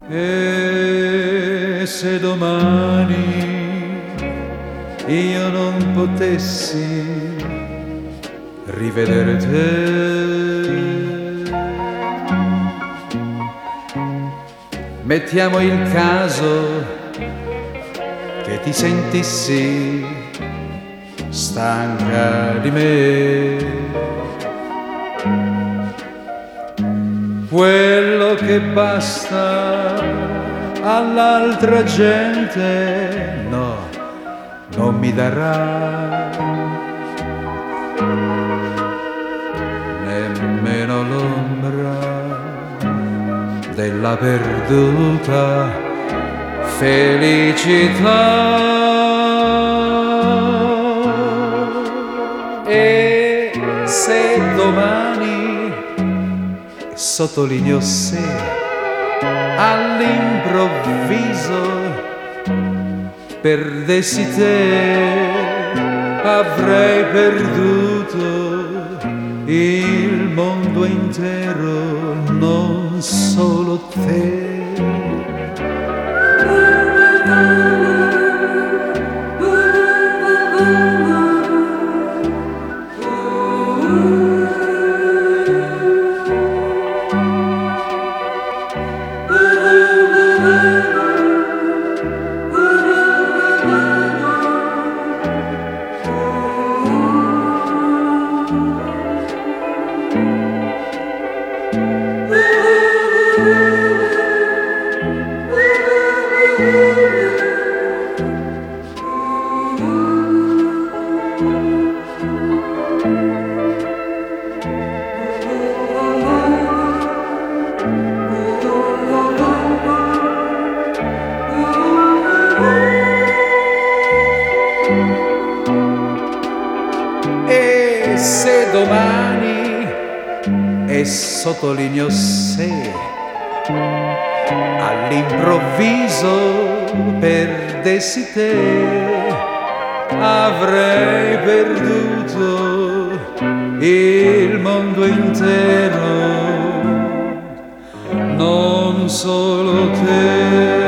E se domani io non potessi rivedere te, mettiamo il caso che ti sentissi stanca di me. Quello che basta all'altra gente, no, non mi darà nemmeno l'ombra della perduta felicità. E se domani, sottolineo se, all'improvviso perdessi te, avrei perduto il mondo intero, non solo te. E se domani, e sottolineo se, all'improvviso perdessi te, avrei perduto il mondo intero, non solo te.